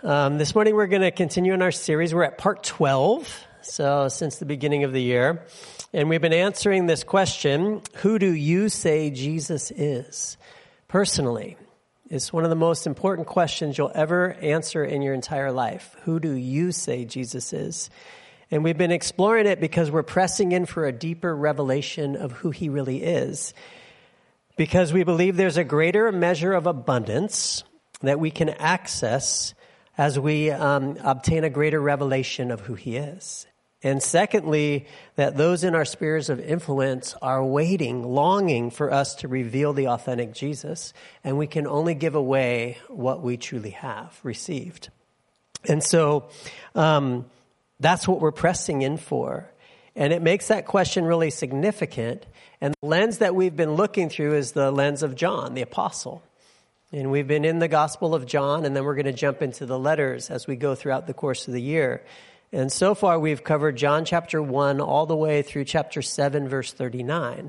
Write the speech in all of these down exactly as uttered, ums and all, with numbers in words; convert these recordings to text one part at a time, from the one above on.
Um, this morning we're going to continue in our series. We're at part twelve, so since the beginning of the year. And we've been answering this question, who do you say Jesus is? Personally, it's one of the most important questions you'll ever answer in your entire life. Who do you say Jesus is? And we've been exploring it because we're pressing in for a deeper revelation of who he really is. Because we believe there's a greater measure of abundance that we can access as we um, obtain a greater revelation of who he is. And secondly, that those in our spheres of influence are waiting, longing for us to reveal the authentic Jesus. And we can only give away what we truly have received. And so um, that's what we're pressing in for. And it makes that question really significant. And the lens that we've been looking through is the lens of John, the apostle. And we've been in the Gospel of John, and then we're going to jump into the letters as we go throughout the course of the year. And so far, we've covered John chapter one all the way through chapter seven, verse thirty-nine.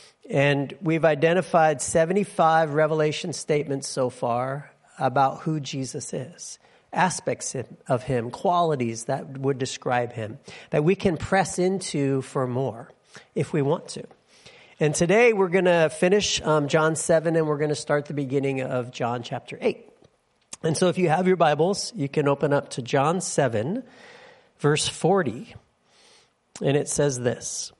And we've identified seventy-five revelation statements so far about who Jesus is. Aspects of him, qualities that would describe him, that we can press into for more if we want to. And today we're going to finish um, John seven, and we're going to start the beginning of John chapter eight. And so if you have your Bibles, you can open up to John seven, verse forty. And it says this: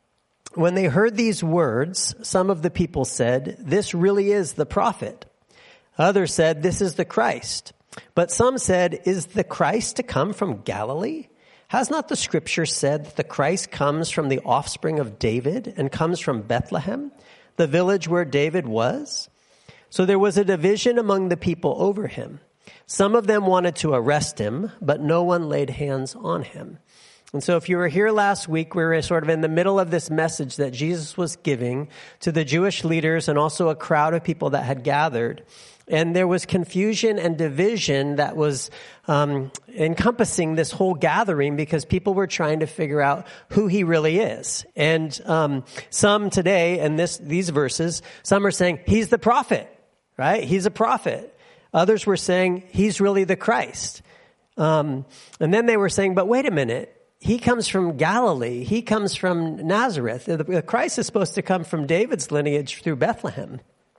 When they heard these words, some of the people said, "This really is the prophet." Others said, "This is the Christ." But some said, "Is the Christ to come from Galilee? Has not the scripture said that the Christ comes from the offspring of David and comes from Bethlehem, the village where David was?" So there was a division among the people over him. Some of them wanted to arrest him, but no one laid hands on him. And so if you were here last week, we were sort of in the middle of this message that Jesus was giving to the Jewish leaders and also a crowd of people that had gathered. And there was confusion and division that was um, encompassing this whole gathering because people were trying to figure out who he really is. And um, some today, in this these verses, some are saying, he's the prophet, right? He's a prophet. Others were saying, he's really the Christ. Um, and then they were saying, but wait a minute. He comes from Galilee. He comes from Nazareth. The, the Christ is supposed to come from David's lineage through Bethlehem.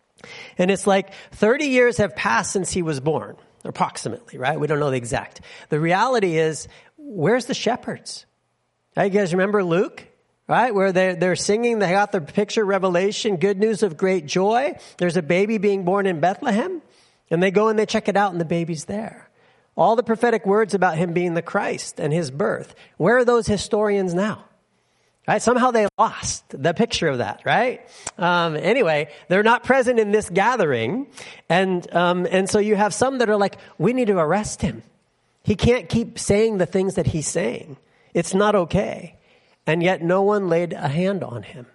And it's like thirty years have passed since he was born, approximately, right? We don't know the exact. The reality is, where's the shepherds? Right, you guys remember Luke, right? Where they're, they're singing, they got the picture, Revelation, good news of great joy. There's a baby being born in Bethlehem. And they go and they check it out and the baby's there. All the prophetic words about him being the Christ and his birth. Where are those historians now? Right? Somehow they lost the picture of that, right? Um, anyway, they're not present in this gathering. And, um, and so you have some that are like, we need to arrest him. He can't keep saying the things that he's saying. It's not okay. And yet no one laid a hand on him.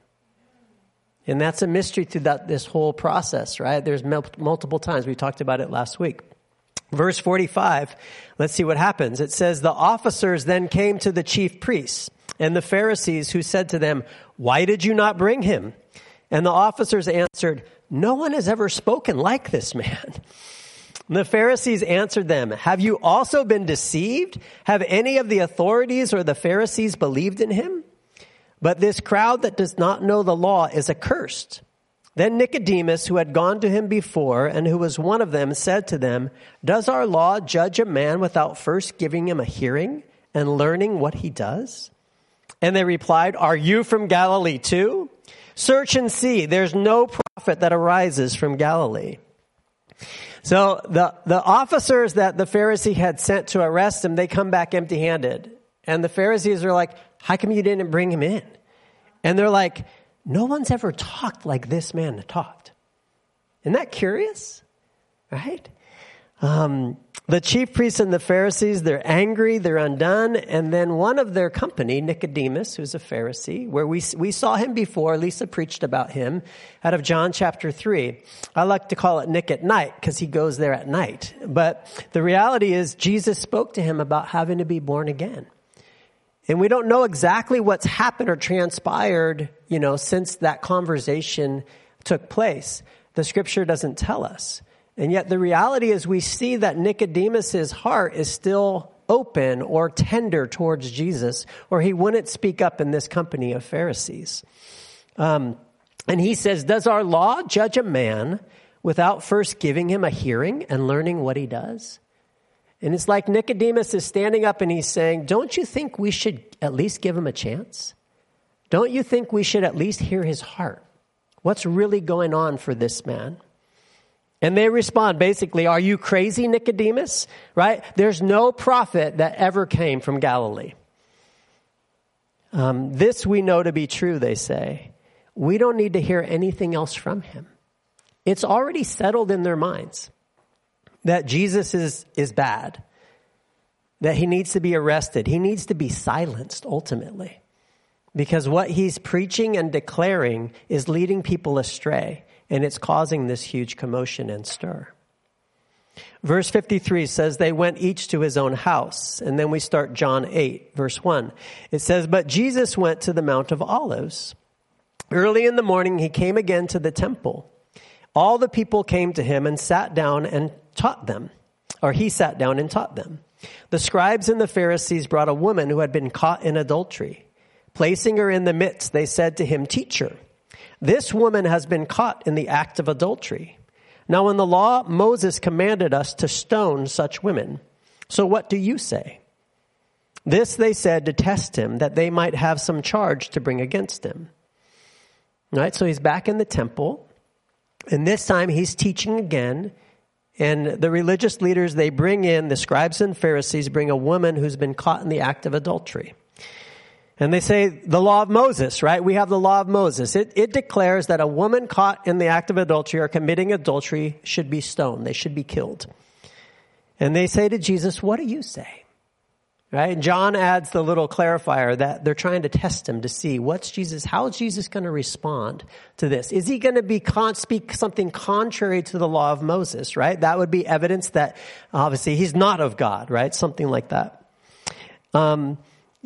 And that's a mystery to that, this whole process, right? There's mul- multiple times. We talked about it last week. Verse forty-five, let's see what happens. It says, the officers then came to the chief priests and the Pharisees, who said to them, "Why did you not bring him?" And the officers answered, "No one has ever spoken like this man." And the Pharisees answered them, "Have you also been deceived? Have any of the authorities or the Pharisees believed in him? But this crowd that does not know the law is accursed." Then Nicodemus, who had gone to him before and who was one of them, said to them, "Does our law judge a man without first giving him a hearing and learning what he does?" And they replied, "Are you from Galilee too? Search and see. There's no prophet that arises from Galilee." So the, the officers that the Pharisee had sent to arrest him, they come back empty-handed. And the Pharisees are like, "How come you didn't bring him in?" And they're like, "No one's ever talked like this man talked." Isn't that curious? Right? Um, the chief priests and the Pharisees, they're angry, they're undone. And then one of their company, Nicodemus, who's a Pharisee, where we we saw him before, Lisa preached about him out of John chapter three. I like to call it Nick at night because he goes there at night. But the reality is Jesus spoke to him about having to be born again. And we don't know exactly what's happened or transpired, you know, since that conversation took place. The scripture doesn't tell us. And yet the reality is we see that Nicodemus's heart is still open or tender towards Jesus, or he wouldn't speak up in this company of Pharisees. Um, and he says, does our law judge a man without first giving him a hearing and learning what he does? And it's like Nicodemus is standing up and he's saying, don't you think we should at least give him a chance? Don't you think we should at least hear his heart? What's really going on for this man? And they respond basically, are you crazy, Nicodemus? Right? There's no prophet that ever came from Galilee. Um, this we know to be true, they say. We don't need to hear anything else from him. It's already settled in their minds that Jesus is, is bad, that he needs to be arrested. He needs to be silenced ultimately, because what he's preaching and declaring is leading people astray, and it's causing this huge commotion and stir. Verse fifty-three says they went each to his own house. And then we start John eight, verse one. It says, but Jesus went to the Mount of Olives. Early in the morning, he came again to the temple. All the people came to him and sat down and taught them, or he sat down and taught them. The scribes and the Pharisees brought a woman who had been caught in adultery. Placing her in the midst, they said to him, teacher, this woman has been caught in the act of adultery. Now in the law, Moses commanded us to stone such women. So what do you say? This they said to test him, that they might have some charge to bring against him. All right, so he's back in the temple, and this time he's teaching again. And the religious leaders, they bring in, the scribes and Pharisees bring a woman who's been caught in the act of adultery. And they say the law of Moses, right? We have the law of Moses. It, it declares that a woman caught in the act of adultery or committing adultery should be stoned. They should be killed. And they say to Jesus, what do you say? Right? And John adds the little clarifier that they're trying to test him to see what's Jesus, how is Jesus going to respond to this? Is he going to be con- speak something contrary to the law of Moses, right? That would be evidence that obviously he's not of God, right? Something like that. Um,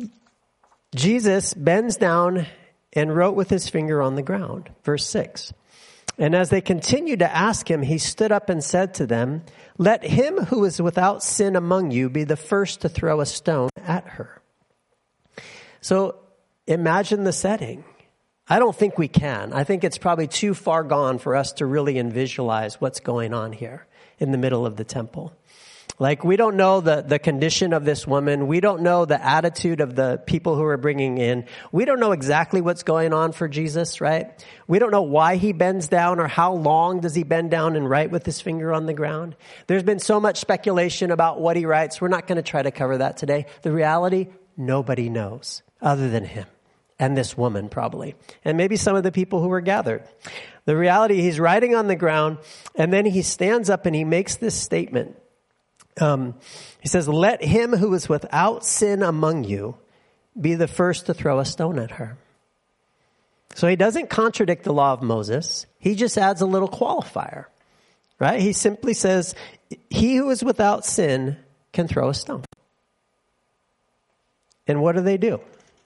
Jesus bends down and wrote with his finger on the ground. Verse six. And as they continued to ask him, he stood up and said to them, let him who is without sin among you be the first to throw a stone at her. So imagine the setting. I don't think we can. I think it's probably too far gone for us to really visualize what's going on here in the middle of the temple. Like, we don't know the, the condition of this woman. We don't know the attitude of the people who are bringing in. We don't know exactly what's going on for Jesus, right? We don't know why he bends down or how long does he bend down and write with his finger on the ground. There's been so much speculation about what he writes. We're not going to try to cover that today. The reality, nobody knows other than him and this woman probably, and maybe some of the people who were gathered. The reality, he's writing on the ground, and then he stands up and he makes this statement. Um, he says, let him who is without sin among you be the first to throw a stone at her. So he doesn't contradict the law of Moses. He just adds a little qualifier, right? He simply says, he who is without sin can throw a stone. And what do they do?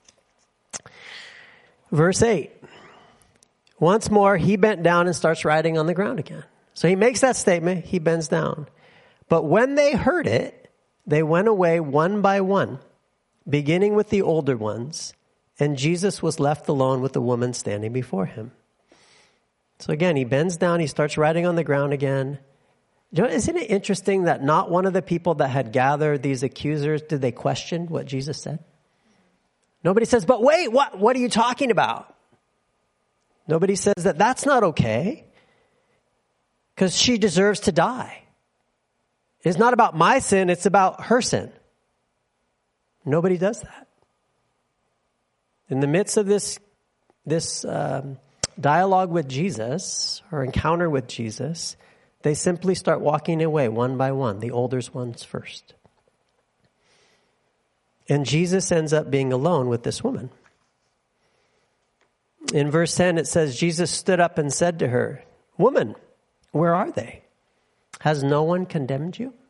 Verse eight. Once more, he bent down and starts writing on the ground again. So he makes that statement. He bends down. But when they heard it, they went away one by one, beginning with the older ones, and Jesus was left alone with the woman standing before him. So again, he bends down, he starts writing on the ground again. You know, isn't it interesting that not one of the people that had gathered these accusers, did they question what Jesus said? Nobody says, but wait, what, what are you talking about? Nobody says that that's not okay, because she deserves to die. It's not about my sin, it's about her sin. Nobody does that. In the midst of this, this um, dialogue with Jesus, or encounter with Jesus, they simply start walking away one by one, the older ones first. And Jesus ends up being alone with this woman. In verse ten, it says, Jesus stood up and said to her, woman, where are they? Has no one condemned you?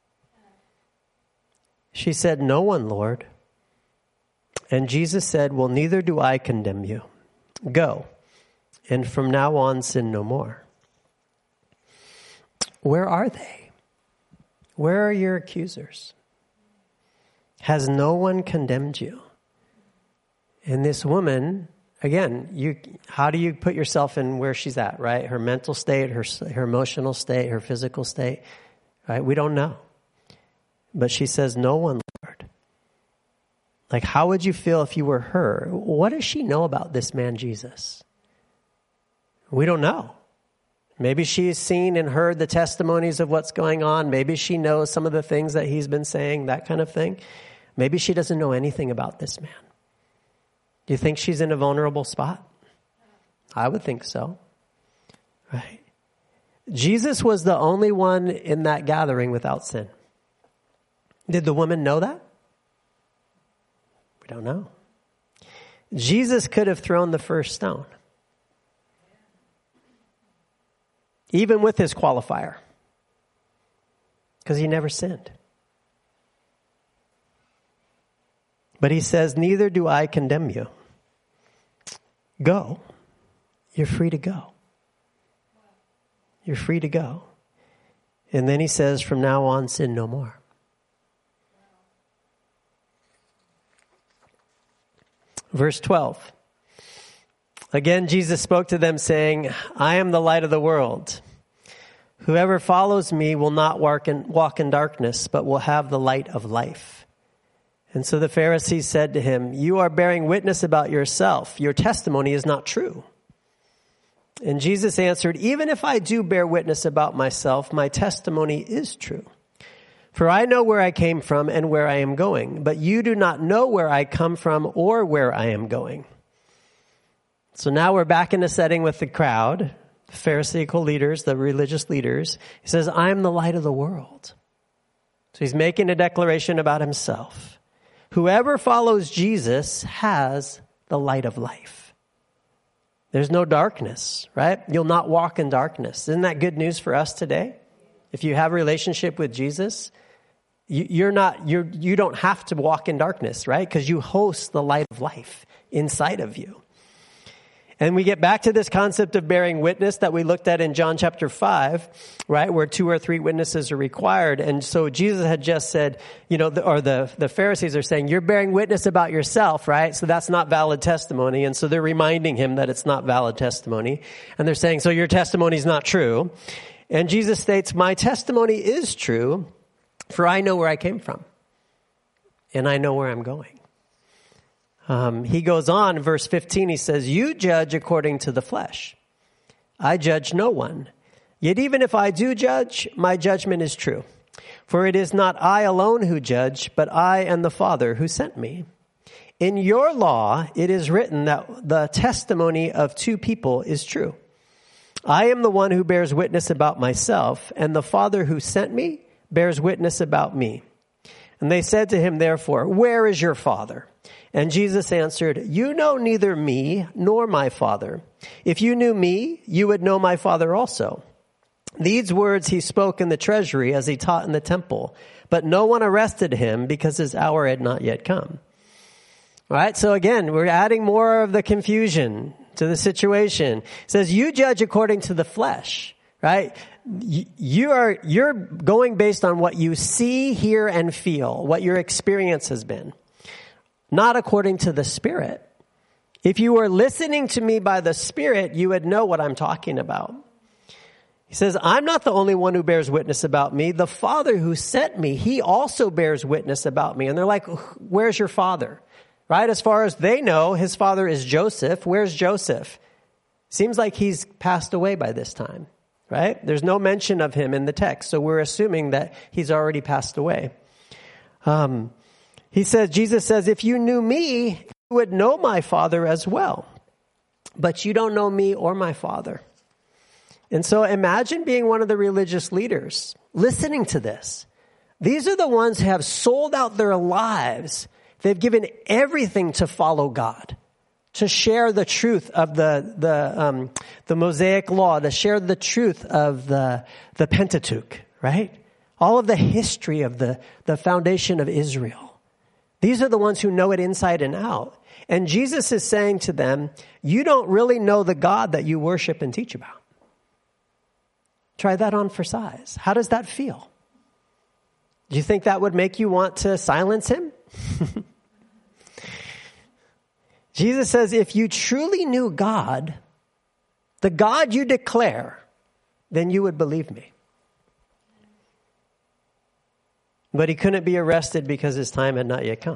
She said, no one, Lord. And Jesus said, well, neither do I condemn you. Go, and from now on sin no more. where are they? Where are your accusers? Has no one condemned you? And this woman, again, you, how do you put yourself in where she's at, right? Her mental state, her, her emotional state, her physical state, right? We don't know. But she says, no one, Lord. Like, how would you feel if you were her? What does she know about this man, Jesus? We don't know. Maybe she's seen and heard the testimonies of what's going on. Maybe she knows some of the things that he's been saying, that kind of thing. Maybe she doesn't know anything about this man. Do you think she's in a vulnerable spot? I would think so. Right? Jesus was the only one in that gathering without sin. Did the woman know that? We don't know. Jesus could have thrown the first stone. Even with his qualifier. Because he never sinned. But he says, neither do I condemn you. Go. You're free to go. You're free to go. And then he says, from now on, sin no more. Verse twelve. Again, Jesus spoke to them saying, I am the light of the world. Whoever follows me will not walk in, walk in darkness, but will have the light of life. And so the Pharisees said to him, you are bearing witness about yourself. Your testimony is not true. And Jesus answered, even if I do bear witness about myself, my testimony is true. For I know where I came from and where I am going, but you do not know where I come from or where I am going. So now we're back in the setting with the crowd, the Pharisaical leaders, the religious leaders. He says, I am the light of the world. So he's making a declaration about himself. Whoever follows Jesus has the light of life. There's no darkness, right? You'll not walk in darkness. Isn't that good news for us today? If you have a relationship with Jesus, you, you're not, you're, you don't have to walk in darkness, right? Because you host the light of life inside of you. And we get back to this concept of bearing witness that we looked at in John chapter five, right? Where two or three witnesses are required. And so Jesus had just said, you know, the, or the, the Pharisees are saying, you're bearing witness about yourself, right? So that's not valid testimony. And so they're reminding him that it's not valid testimony. And they're saying, so your testimony is not true. And Jesus states, my testimony is true, for I know where I came from. And I know where I'm going. Um, he goes on, verse fifteen, he says, you judge according to the flesh. I judge no one. Yet even if I do judge, my judgment is true. For it is not I alone who judge, but I and the Father who sent me. In your law, it is written that the testimony of two people is true. I am the one who bears witness about myself, and the Father who sent me bears witness about me. And they said to him, therefore, where is your Father? And Jesus answered, you know neither me nor my Father. If you knew me, you would know my Father also. These words he spoke in the treasury as he taught in the temple, but no one arrested him because his hour had not yet come. All right, so again, we're adding more of the confusion to the situation. It says, you judge according to the flesh, right? You are, you're going based on what you see, hear, and feel, what your experience has been. Not according to the Spirit. If you were listening to me by the Spirit, you would know what I'm talking about. He says, I'm not the only one who bears witness about me. The Father who sent me, he also bears witness about me. And they're like, where's your father? Right? As far as they know, his father is Joseph. Where's Joseph? Seems like he's passed away by this time. Right? There's no mention of him in the text. So we're assuming that he's already passed away. Um, He says, Jesus says, if you knew me, you would know my Father as well. But you don't know me or my Father. And so imagine being one of the religious leaders, listening to this. These are the ones who have sold out their lives. They've given everything to follow God, to share the truth of the the um, the Mosaic law, to share the truth of the the Pentateuch, right? All of the history of the the foundation of Israel. These are the ones who know it inside and out. And Jesus is saying to them, you don't really know the God that you worship and teach about. Try that on for size. How does that feel? Do you think that would make you want to silence him? Jesus says, if you truly knew God, the God you declare, then you would believe me. But he couldn't be arrested because his time had not yet come.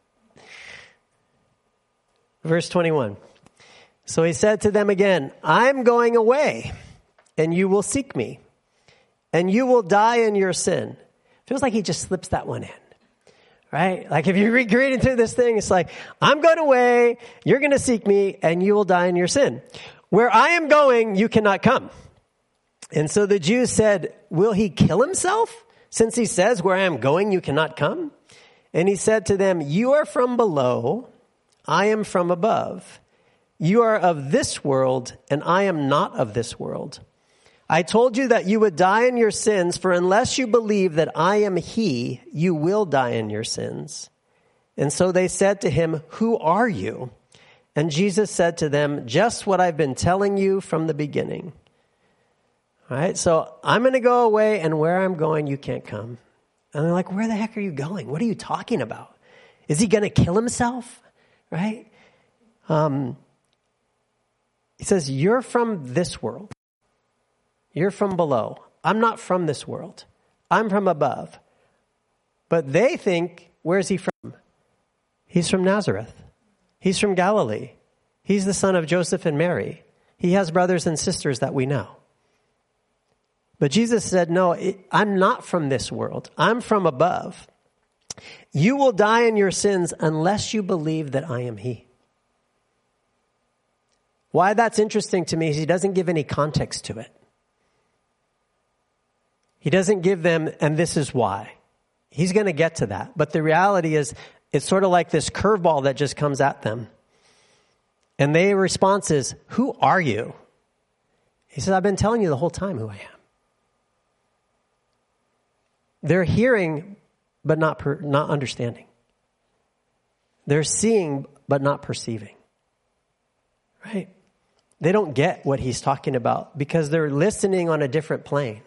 Verse twenty-one. So he said to them again, I'm going away, and you will seek me, and you will die in your sin. Feels like he just slips that one in. Right? Like if you read into this thing, it's like, I'm going away, you're going to seek me, and you will die in your sin. Where I am going, you cannot come. And so the Jews said, will he kill himself? Since he says, where I am going, you cannot come. And he said to them, you are from below, I am from above. You are of this world, and I am not of this world. I told you that you would die in your sins, for unless you believe that I am he, you will die in your sins. And so they said to him, who are you? And Jesus said to them, just what I've been telling you from the beginning. All right, so I'm going to go away, and where I'm going, you can't come. And they're like, where the heck are you going? What are you talking about? Is he going to kill himself? Right? Um, he says, you're from this world. You're from below. I'm not from this world. I'm from above. But they think, where's he from? He's from Nazareth. He's from Galilee. He's the son of Joseph and Mary. He has brothers and sisters that we know. But Jesus said, no, it, I'm not from this world. I'm from above. You will die in your sins unless you believe that I am he. Why that's interesting to me is he doesn't give any context to it. He doesn't give them, and this is why. He's going to get to that. But the reality is, it's sort of like this curveball that just comes at them. And their response is, who are you? He says, I've been telling you the whole time who I am. They're hearing, but not per, not understanding. They're seeing, but not perceiving. Right? They don't get what he's talking about because they're listening on a different plane.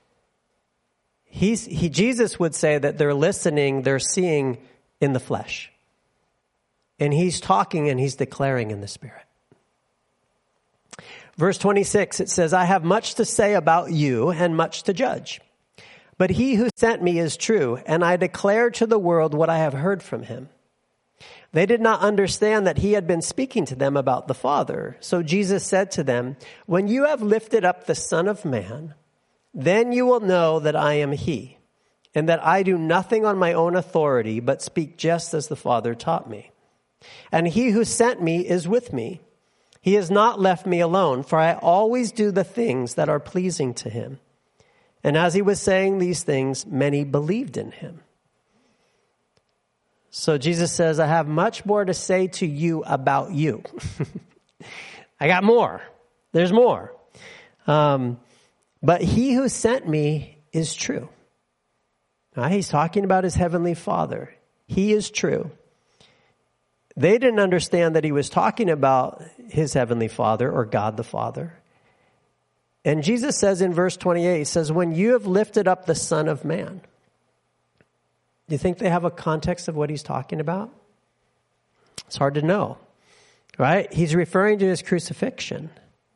He's, he, Jesus would say that they're listening, they're seeing in the flesh. And he's talking and he's declaring in the spirit. Verse twenty-six, it says, I have much to say about you and much to judge. But he who sent me is true, and I declare to the world what I have heard from him. They did not understand that he had been speaking to them about the Father. So Jesus said to them, when you have lifted up the Son of Man, then you will know that I am he, and that I do nothing on my own authority, but speak just as the Father taught me. And he who sent me is with me. He has not left me alone, for I always do the things that are pleasing to him. And as he was saying these things, many believed in him. So Jesus says, I have much more to say to you about you. I got more. There's more. Um, but he who sent me is true. Now, he's talking about his heavenly Father. He is true. They didn't understand that he was talking about his heavenly Father or God the Father. And Jesus says in verse twenty-eight, he says, when you have lifted up the Son of Man. Do you think they have a context of what he's talking about? It's hard to know, right? He's referring to his crucifixion.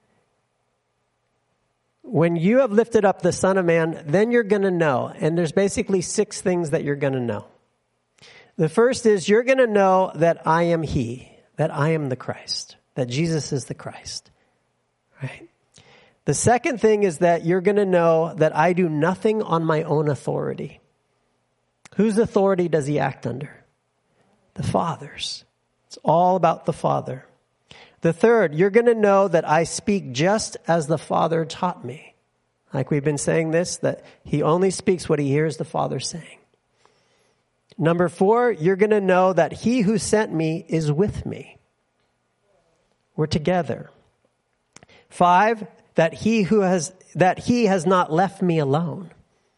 When you have lifted up the Son of Man, then you're going to know. And there's basically six things that you're going to know. The first is you're going to know that I am he, that I am the Christ, that Jesus is the Christ, right? The second thing is that you're going to know that I do nothing on my own authority. Whose authority does he act under? The Father's. It's all about the Father. The third, you're going to know that I speak just as the Father taught me. Like we've been saying this, that he only speaks what he hears the Father saying. Number four, you're going to know that he who sent me is with me. We're together. Five, that he who has, that he has not left me alone.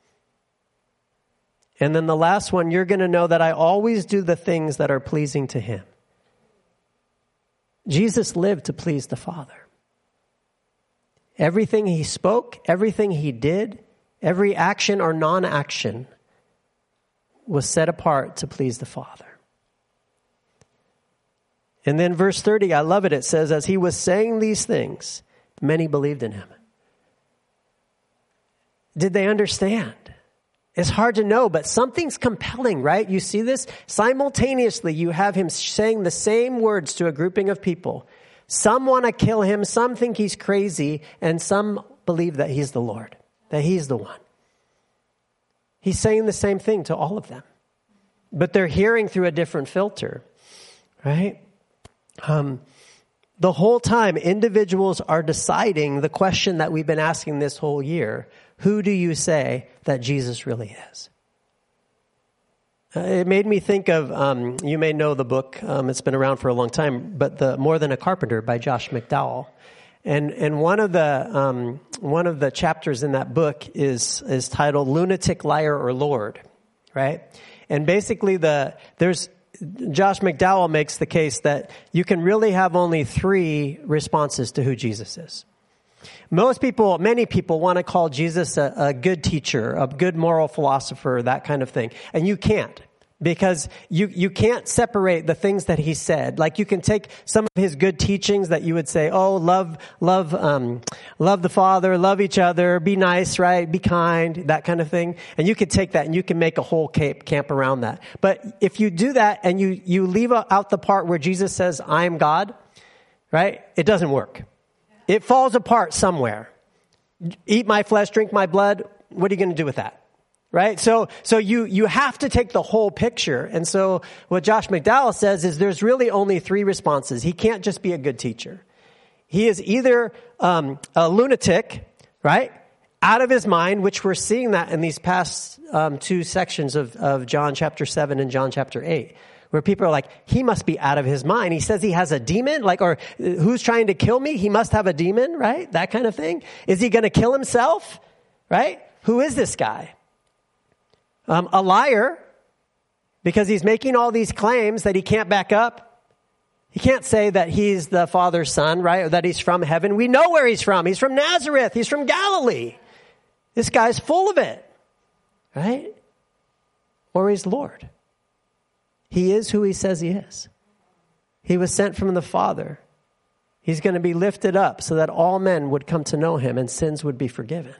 And then the last one, you're going to know that I always do the things that are pleasing to him. Jesus lived to please the Father. Everything he spoke, everything he did, every action or non-action was set apart to please the Father. And then verse thirty, I love it. It says, as he was saying these things, many believed in him. Did they understand? It's hard to know, but something's compelling, right? You see this? Simultaneously, you have him saying the same words to a grouping of people. Some want to kill him, some think he's crazy, and some believe that he's the Lord, that he's the one. He's saying the same thing to all of them, but they're hearing through a different filter, right? Um, the whole time, individuals are deciding the question that we've been asking this whole year. Who do you say that Jesus really is? Uh, it made me think of, um, you may know the book, um, it's been around for a long time, but the More Than a Carpenter by Josh McDowell. And and one of the um, one of the chapters in that book is is titled Lunatic, Liar, or Lord, right? And basically the there's Josh McDowell makes the case that you can really have only three responses to who Jesus is. Most people, many people want to call Jesus a, a good teacher, a good moral philosopher, that kind of thing. And you can't, because you, you can't separate the things that he said. Like you can take some of his good teachings that you would say, oh, love, love, um, love the Father, love each other, be nice, right? Be kind, that kind of thing. And you could take that and you can make a whole camp, camp around that. But if you do that and you, you leave out the part where Jesus says, I am God, right? It doesn't work. It falls apart somewhere. Eat my flesh, drink my blood. What are you going to do with that? Right? So, so you, you have to take the whole picture. And so what Josh McDowell says is there's really only three responses. He can't just be a good teacher. He is either, um, a lunatic, right? Out of his mind, which we're seeing that in these past, um, two sections of, of John chapter seven and John chapter eight. Where people are like, he must be out of his mind. He says he has a demon, like, or who's trying to kill me? He must have a demon, right? That kind of thing. Is he going to kill himself? Right? Who is this guy? Um, a liar, because he's making all these claims that he can't back up. He can't say that he's the Father's son, right? Or that he's from heaven. We know where he's from. He's from Nazareth. He's from Galilee. This guy's full of it, right? Or he's Lord. He is who he says he is. He was sent from the Father. He's going to be lifted up so that all men would come to know him and sins would be forgiven.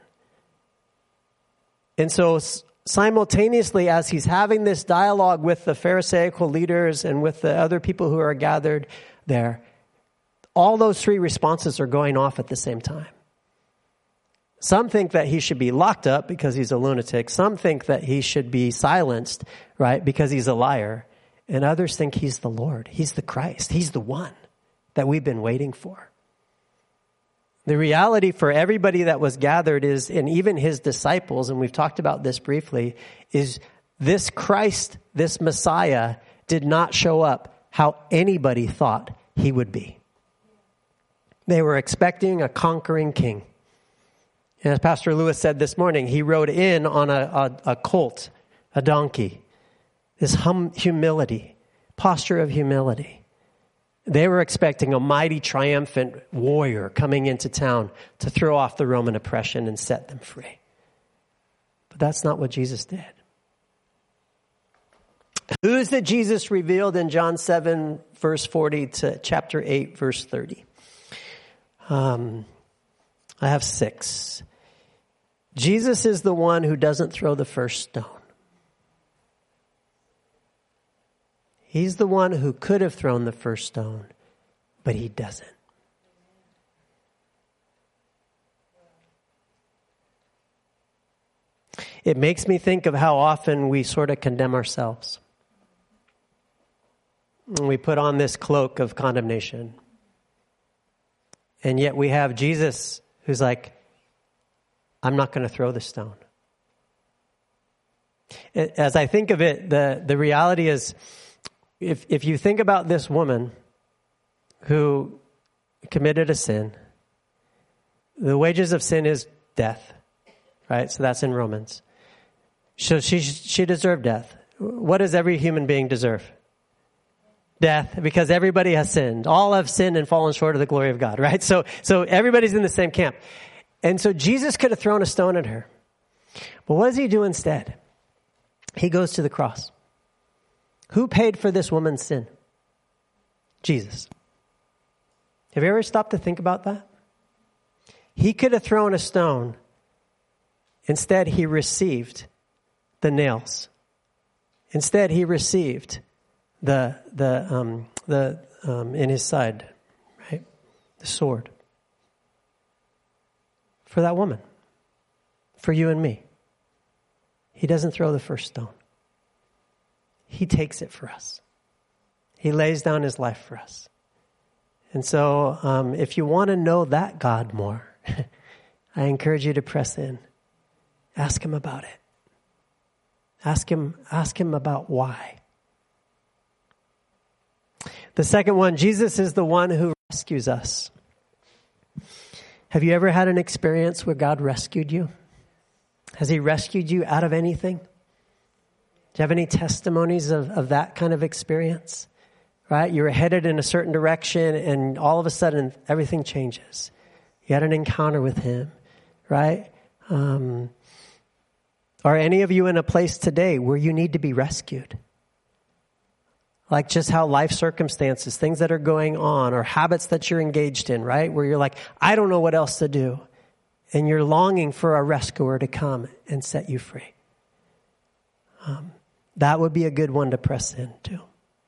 And so simultaneously, as he's having this dialogue with the Pharisaical leaders and with the other people who are gathered there, all those three responses are going off at the same time. Some think that he should be locked up because he's a lunatic. Some think that he should be silenced, right, because he's a liar. And others think he's the Lord. He's the Christ. He's the one that we've been waiting for. The reality for everybody that was gathered is, and even his disciples, and we've talked about this briefly, is this Christ, this Messiah, did not show up how anybody thought he would be. They were expecting a conquering king. And as Pastor Lewis said this morning, he rode in on a, a, a colt, a donkey. This hum, humility, posture of humility. They were expecting a mighty, triumphant warrior coming into town to throw off the Roman oppression and set them free. But that's not what Jesus did. Who's the Jesus revealed in John seven, verse forty to chapter eight, verse thirty? Um, I have six. Jesus is the one who doesn't throw the first stone. He's the one who could have thrown the first stone, but he doesn't. It makes me think of how often we sort of condemn ourselves. And we put on this cloak of condemnation. And yet we have Jesus who's like, I'm not going to throw the stone. As I think of it, the, the reality is, If if you think about this woman who committed a sin, the wages of sin is death, right? So that's in Romans. So she she deserved death. What does every human being deserve? Death, because everybody has sinned. All have sinned and fallen short of the glory of God, right? So so everybody's in the same camp. And so Jesus could have thrown a stone at her. But what does he do instead? He goes to the cross. Who paid for this woman's sin? Jesus. Have you ever stopped to think about that? He could have thrown a stone. Instead, he received the nails. Instead, he received the the um, the um, in his side, right, the sword for that woman, for you and me. He doesn't throw the first stone. He takes it for us. He lays down his life for us. And so, um, if you want to know that God more, I encourage you to press in. Ask him about it. Ask him, ask him about why. The second one, Jesus is the one who rescues us. Have you ever had an experience where God rescued you? Has he rescued you out of anything? Do you have any testimonies of, of that kind of experience? Right? You were headed in a certain direction and all of a sudden everything changes. You had an encounter with him, right? Um, are any of you in a place today where you need to be rescued? Like just how life circumstances, things that are going on, or habits that you're engaged in, right? Where you're like, I don't know what else to do. And you're longing for a rescuer to come and set you free. Um, that would be a good one to press into.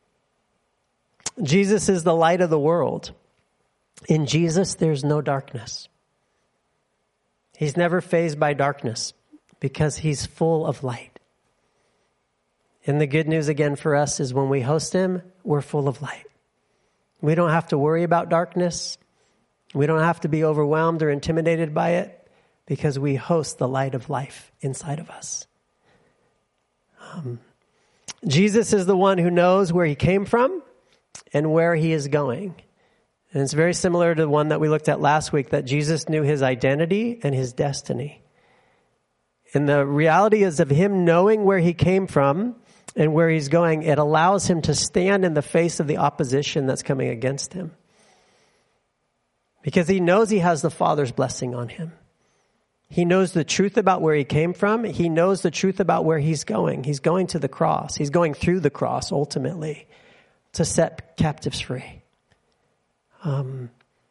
Jesus is the light of the world. In Jesus, there's no darkness. He's never fazed by darkness because he's full of light. And the good news again for us is when we host him, we're full of light. We don't have to worry about darkness. We don't have to be overwhelmed or intimidated by it because we host the light of life inside of us. Um, Jesus is the one who knows where he came from and where he is going. And it's very similar to the one that we looked at last week, that Jesus knew his identity and his destiny. And the reality is of him knowing where he came from and where he's going, it allows him to stand in the face of the opposition that's coming against him. Because he knows he has the Father's blessing on him. He knows the truth about where he came from. He knows the truth about where he's going. He's going to the cross. He's going through the cross, ultimately, to set captives free. Um,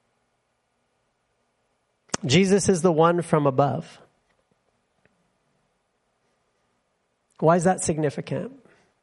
Jesus is the one from above. Why is that significant?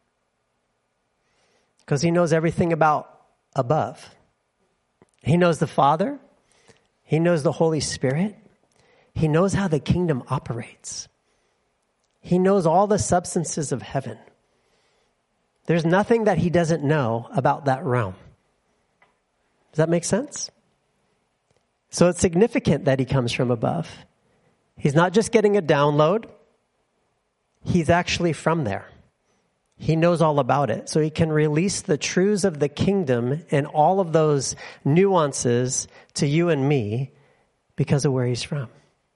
Because he knows everything about above. He knows the Father. He knows the Holy Spirit. He knows how the kingdom operates. He knows all the substances of heaven. There's nothing that he doesn't know about that realm. Does that make sense? So it's significant that he comes from above. He's not just getting a download. He's actually from there. He knows all about it. So he can release the truths of the kingdom and all of those nuances to you and me because of where he's from.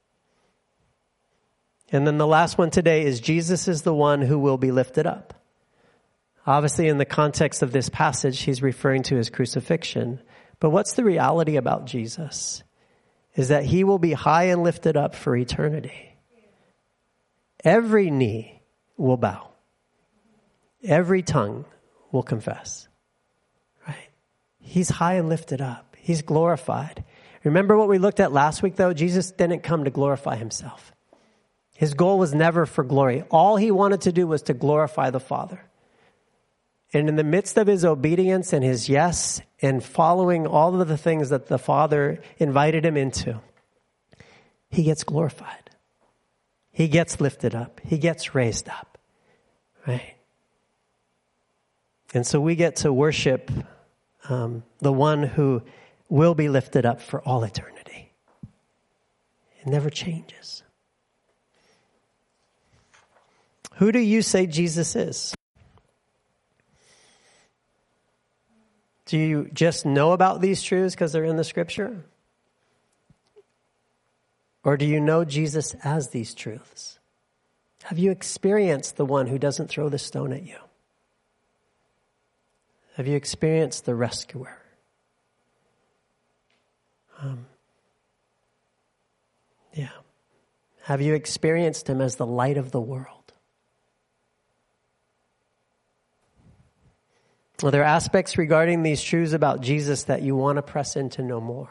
And then the last one today is Jesus is the one who will be lifted up. Obviously, in the context of this passage, he's referring to his crucifixion. But what's the reality about Jesus? Is that he will be high and lifted up for eternity. Every knee will bow. Every tongue will confess. Right? He's high and lifted up. He's glorified. Remember what we looked at last week, though? Jesus didn't come to glorify himself. His goal was never for glory. All he wanted to do was to glorify the Father. And in the midst of his obedience and his yes and following all of the things that the Father invited him into, he gets glorified. He gets lifted up. He gets raised up. Right? And so we get to worship um, the one who will be lifted up for all eternity. It never changes. Who do you say Jesus is? Do you just know about these truths because they're in the scripture? Or do you know Jesus as these truths? Have you experienced the one who doesn't throw the stone at you? Have you experienced the rescuer? Um, Yeah. Have you experienced him as the light of the world? Are there aspects regarding these truths about Jesus that you want to press in to know more?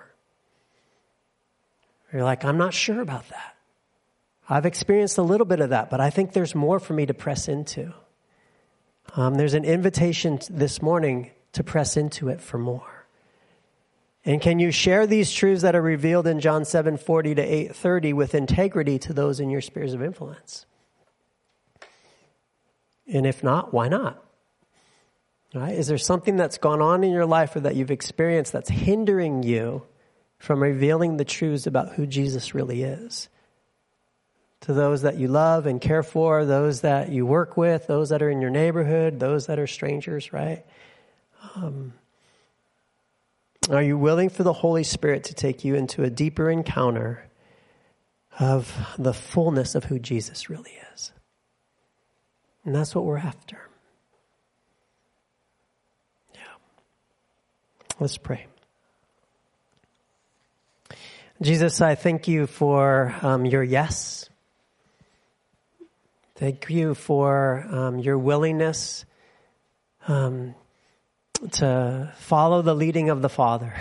You're like, I'm not sure about that. I've experienced a little bit of that, but I think there's more for me to press into. Um, there's an invitation this morning to press into it for more. And can you share these truths that are revealed in John seven forty to eight thirty with integrity to those in your spheres of influence? And if not, why not? Right? Is there something that's gone on in your life or that you've experienced that's hindering you from revealing the truths about who Jesus really is? To those that you love and care for, those that you work with, those that are in your neighborhood, those that are strangers, right? Um, are you willing for the Holy Spirit to take you into a deeper encounter of the fullness of who Jesus really is? And that's what we're after. Let's pray. Jesus, I thank you for um, your yes. Thank you for um, your willingness um, to follow the leading of the Father.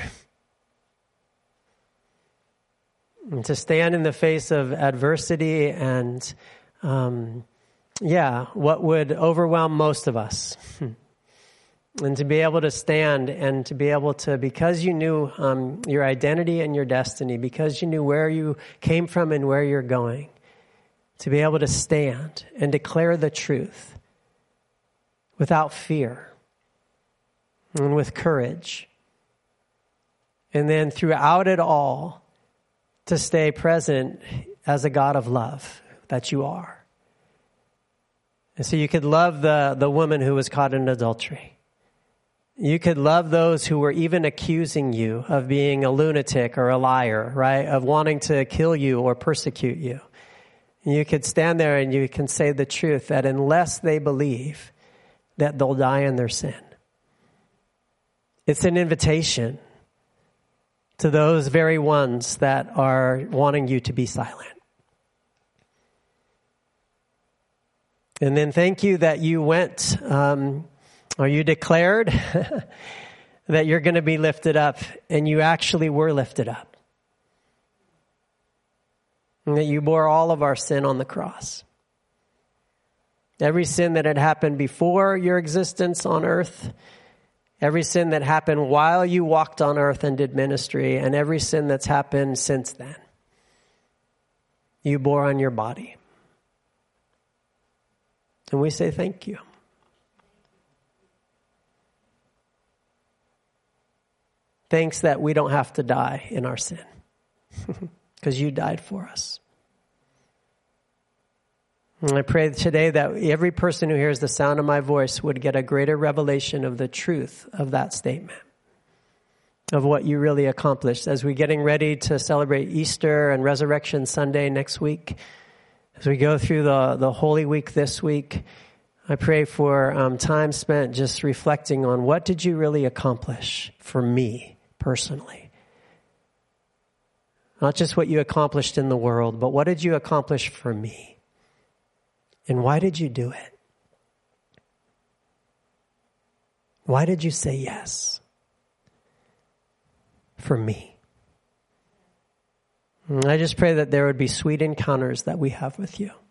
And to stand in the face of adversity and, um, yeah, what would overwhelm most of us. And to be able to stand and to be able to, because you knew um, your identity and your destiny, because you knew where you came from and where you're going, to be able to stand and declare the truth without fear and with courage. And then throughout it all, to stay present as a God of love that you are. And so you could love the, the woman who was caught in adultery. You could love those who were even accusing you of being a lunatic or a liar, right? Of wanting to kill you or persecute you. You could stand there and you can say the truth that unless they believe that they'll die in their sin. It's an invitation to those very ones that are wanting you to be silent. And then thank you that you went... Um, Or you declared that you're going to be lifted up, and you actually were lifted up. And that you bore all of our sin on the cross. Every sin that had happened before your existence on earth, every sin that happened while you walked on earth and did ministry, and every sin that's happened since then, you bore on your body. And we say thank you. Thanks that we don't have to die in our sin because you died for us. And I pray today that every person who hears the sound of my voice would get a greater revelation of the truth of that statement, of what you really accomplished. As we're getting ready to celebrate Easter and Resurrection Sunday next week, as we go through the, the Holy Week this week, I pray for um, time spent just reflecting on what did you really accomplish for me personally. Not just what you accomplished in the world, but what did you accomplish for me? And why did you do it? Why did you say yes? For me. And I just pray that there would be sweet encounters that we have with you.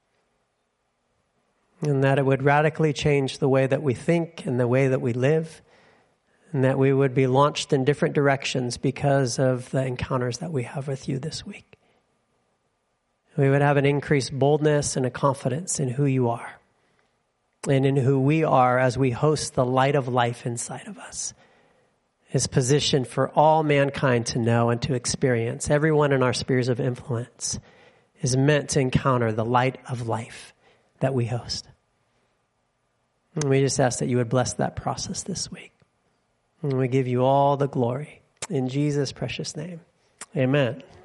And that it would radically change the way that we think and the way that we live. And that we would be launched in different directions because of the encounters that we have with you this week. We would have an increased boldness and a confidence in who you are. And in who we are as we host the light of life inside of us. Is positioned for all mankind to know and to experience. Everyone in our spheres of influence is meant to encounter the light of life that we host. And we just ask that you would bless that process this week. And we give you all the glory. In Jesus' precious name, amen.